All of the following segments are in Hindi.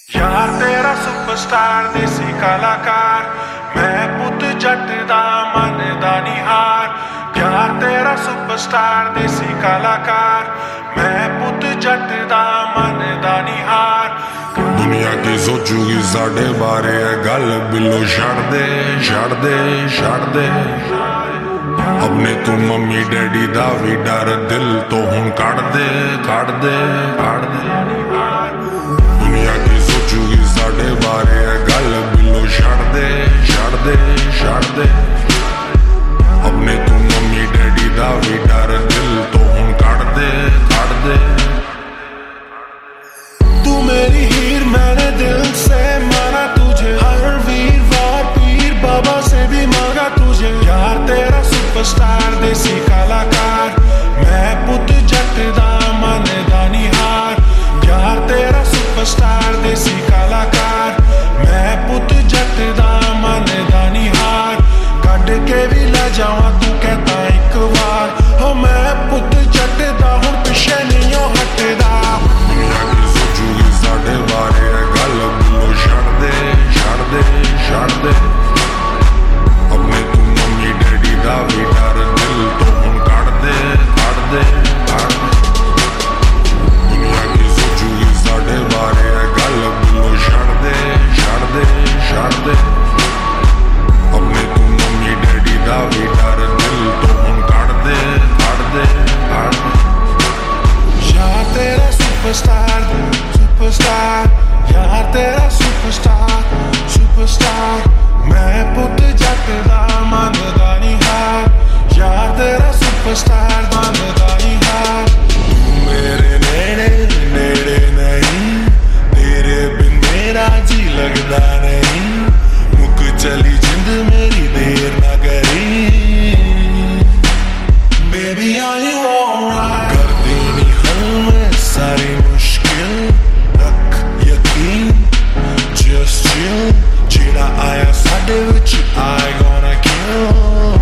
यार तेरा सुपरस्टार देसी कलाकार, मैं पुत जट दा मन दा निहार। यार तेरा सुपरस्टार देसी कलाकार, मैं पुत जट दा मन दा निहार। दुनिया की सोचूगी साढ़े बारे गल बिलो छड़ दे छड़ दे छड़ दे। अपने तू मम्मी डैडी दा भी डर दिल तो हुण कड़ दे कड़ दे कड़ दे। दुनिया की सोचूगी साढ़े बारे गल बिलो छड़ दे छड़ दे छड़ दे। अपने तू मम्मी डैडी दा भी डर दिल तो हुण कड़ दे कड़ दे। तू मेरी हीर मैंने दिल से माना तुझे, हर वीरवार पीर बाबा से भी मांगा तुझे। यार तेरा सुपरस्टार देसी कलाकार, मैं पुत जट दा मन दा निहार। यार तेरा सुपरस्टार देसी कलाकार, मैं पुत जट दा मन दा निहार। कड के भी ले जावा तू कहता एक बार, हो मैं पुत जट दा हुण पिछे नहीं हटदा। साढ़े बारे गल बिलो छड़ दे छड़ दे छड़ दे। अपने तू मम्मी डैडी दा भी डर दिल तो हुण कड़ दे कड़ दे कड़ दे। दुनिया की सोचूगी साढ़े बारे गल बिलो छड़ दे छड़ दे छड़ दे। अपने तू मम्मी डैडी दा भी डर दिल तो हुण कड़ दे कड़ दे कड़ दे। यार तेरा सुपरस्टार सुपरस्टार, यार तेरा सुपरस्टार सुपरस्टार, मैं पुत जट दा मन दा निहार। यार तेरा सुपरस्टार मन दा निहार। तू मेरे नेड़े नेड़े नहीं, तेरे बिन मेरा जी लगदा नहीं। मुक चली जिंद मेरी देर ना करी, बेबी आर यू ऑलराइट। कर देनी हल में सारी मुश्किल, just chill, जेड़ा आया साडे विच I gonna kill।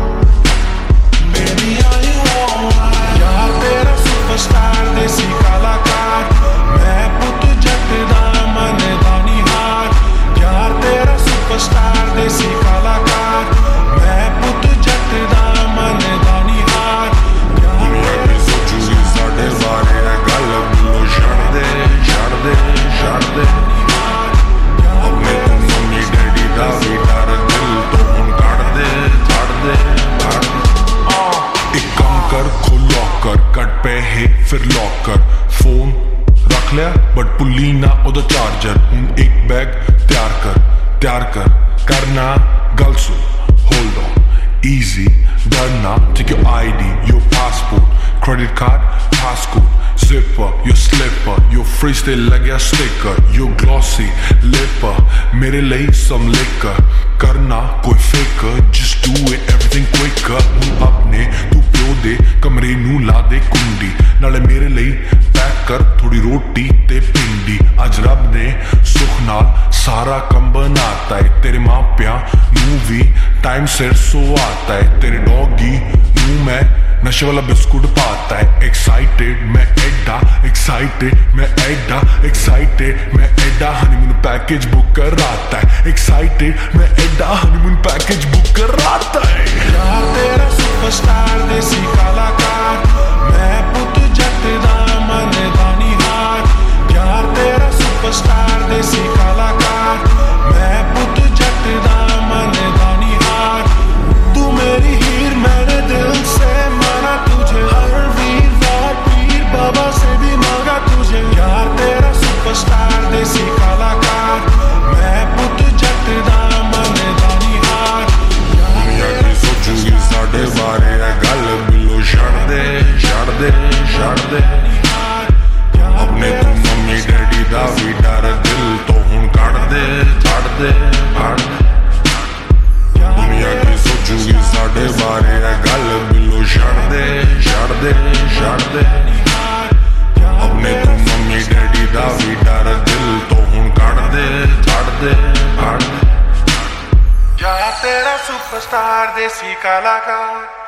Baby are you alright? यार तेरा सुपरस्टार देसी कलाकार, मैं पुत जट दा मन दा निहार। यार तेरा सुपरस्टार देसी कलाकार, मैं पुत जट दा मन दा निहार। दुनिया की सोचूगी साडे बारे गल बिलो छड़ दे छड़ दे छड़ दे। अपने तू मम्मी डैडी दा भी डर दिल तो हुण कड़ दे कड़ दे कड़ दे। एक काम कर खोल लॉकर, कट पैहे फिर लॉकर। फोन रख लिया बट पुली ना ओदा चार्जर। हुण एक बैग तैयार कर करना गल सुन। होल्ड ऑन easy, डरना take your ID, your passport, credit card, passcode, zipper, your slipper, your freestyle like a sticker, your glossy lipper, मेरे लिए some liquor, करना कोई faker, just do it everything quicker। हुण अपने तू प्यो दे कमरे नू ला दे कुंडी, नाले मेरे लिए पैक कर थोड़ी रोटी ते पिंडी। अज रब ने सुख नाल सारा कम बनाता है, तेरे माँ प्या नू भी टाइम सिर सो आता है। तेरे डॉगी नू मैं नशे वाला बिस्कुट पाता है। एक्साइटेड मैं एडा एक्साइटेड मैं एडा एक्साइटेड मैं एडा, हनीमून पैकेज बुक कराता है। एक्साइटेड मैं एडा हनीमून पैकेज बुक कराता है। यार तेरा सुपरस्टार देसी कलाकार, मैं पुत जट दा मन दा निहार। यार तेरा सुपरस्टार देसी कलाकार, मैं पुत जट दा मन दा निहार। तू मेरी हीर मैंने दिल से माना तुझे, हर वीरवार पीर बाबा से भी मांगा तुझे। यार तेरा सुपरस्टार देसी कलाकार, मैं पुत जट दा मन दा निहार। दुनिया की सोचूगी साढ़े बारे गल बिलो छड़ दे छड़ दे छड़ दे। अपने तू मम्मी डैडी दा भी डर दिल तो हुण कड़ दे कड़ दे कड़ दे। दुनिया की सोचूगी साढ़े बारे गल बिलो छड़ दे छड़ दे छड़ दे। अपने तू मम्मी डैडी दा भी डर दिल तो हुण कड़ दे कड़ दे कड़ दे। यार तेरा सुपरस्टार देसी कलाकार।